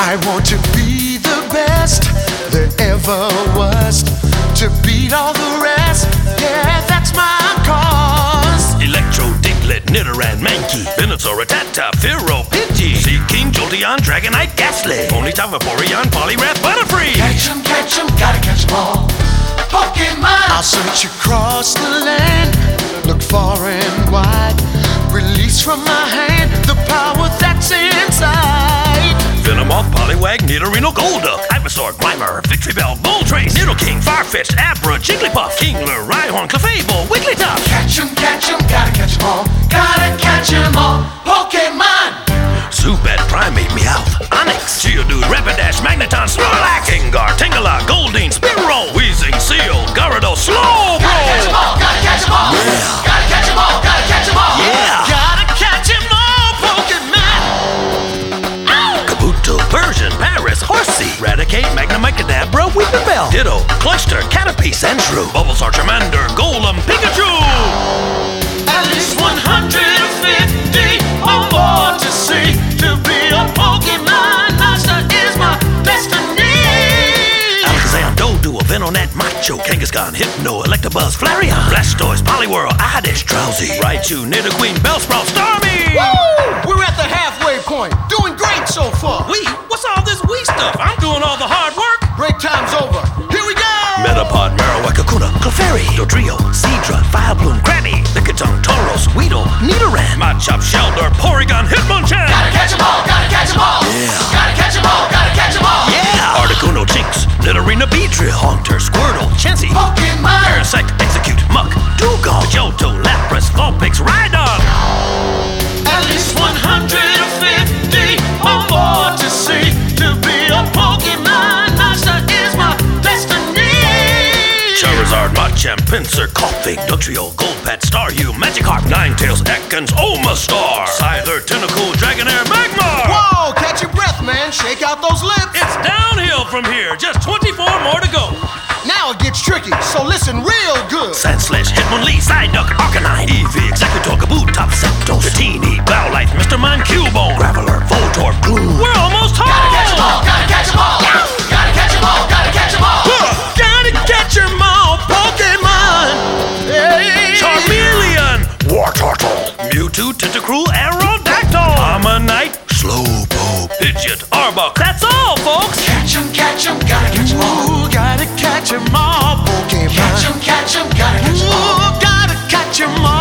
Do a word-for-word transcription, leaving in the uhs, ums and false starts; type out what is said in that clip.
I want to be the best there ever was, to beat all the rest, yeah, that's my cause. Electro, Diglett, Nidoran, Mankey, Venusaur, Rattata, Fearow, Pidgey, Seaking, Jolteon, Dragonite, Ghastly, Ponyta, Vaporeon, Poliwrath, Butterfree. Catch 'em, catch 'em, gotta catch 'em all. Pokemon! I'll search across the land, look far and wide, release from my hand the power that's inside. Venomoth, Poliwag, Nidorino, Golduck, Ivysaur, Grimer, Victreebel, Moltres, Nidoking, Farfetch'd, Abra, Jigglypuff, Kingler, Rhyhorn, Clefable, Wigglytuff. Catch 'em, catch 'em, gotta catch 'em all. Gotta catch 'em all. Pokemon! Zubat, Primeape, Meowth, Onix, Geodude, Rapidash, Magneton, Snorlax, Gengar, Tangela, Goldeen, Spearow, Weezing, Seal, Gyarados, Slowbro. Gotta catch 'em all, gotta catch 'em all. Yeah. Gotta catch 'em all, gotta catch 'em all. Yeah. Gotta catch 'em all, Pokemon! Kabuto, Persian, Paris, Horsey, Raticate, Magnemite, Kadabra, Weepinbell, Ditto, Cloyster, Caterpie, Sandshrew, Bulbasaur, Charmander, Golem, Pikachu. At least one hundred fifty or more to see. To be a Pokemon master is my destiny. Alakazam, Doduo, Venonat, Macho, Kangaskhan, Hypno, Electabuzz, Flareon, Blastoise, Poliwhirl, Oddish, Drowsy, Raichu, Nidoqueen, Bellsprout, Starmie. Woo! We're at the halfway point. Doing great so far. We? What's all this we stuff? I'm doing all the hard work. Break time's over. Here we go! Metapod, Marowak, Kakuna, Clefairy, Dodrio, Seadra, Vileplume, Granny, Lickitung, Tauros, Weedle, Nidoran, Machop, Shelter, Porygon, Hitmonchan. Gotta catch 'em all, gotta catch 'em all. Yeah. Gotta catch 'em all, gotta catch 'em all. Yeah! Articuno, Jinx, Nidorina, Beedrill, Haunter, Squirtle, Chansey, Pokemon! Parasect, Execute, Muck, Dugong, Johto, Lapras, Vulpix, Rhydon. At least one hundred fifty or more to see. To be a Pokemon master is my destiny. Charizard, Machamp, Pinsir, Koffing, Dugtrio, Golbat, Staryu, Magikarp, Ninetales, Ekans, Omastar, Scyther, Tentacool, Dragonair, Magmar! Whoa, catch your breath, man. Shake out those lips. It's downhill from here, just twenty-four more to go. Now it gets tricky, so listen real good. Sandslash, Hitmonlee, Psyduck, Arcanine, Eevee, Executor, Kabutops, Zapdos, Dratini, Bowlite, Mister Mime, Cubone, Graveler, Voltorb, Gloom. We're almost home! Gotta catch 'em all, gotta catch 'em all. Gotta catch 'em all, gotta catch 'em all. Gotta catch 'em all, Pokemon! Hey. Charmeleon, Wartortle, Mewtwo, Tentacruel, Aerodactyl, Ammonite, Slowpoke, Pidgeot, Arbok. That's all, folks! Catch 'em, catch 'em, gotta catch 'em all. Ooh, gotta catch 'em all, Pokemon. Catch 'em, catch 'em, gotta catch 'em all. Ooh, gotta catch 'em all.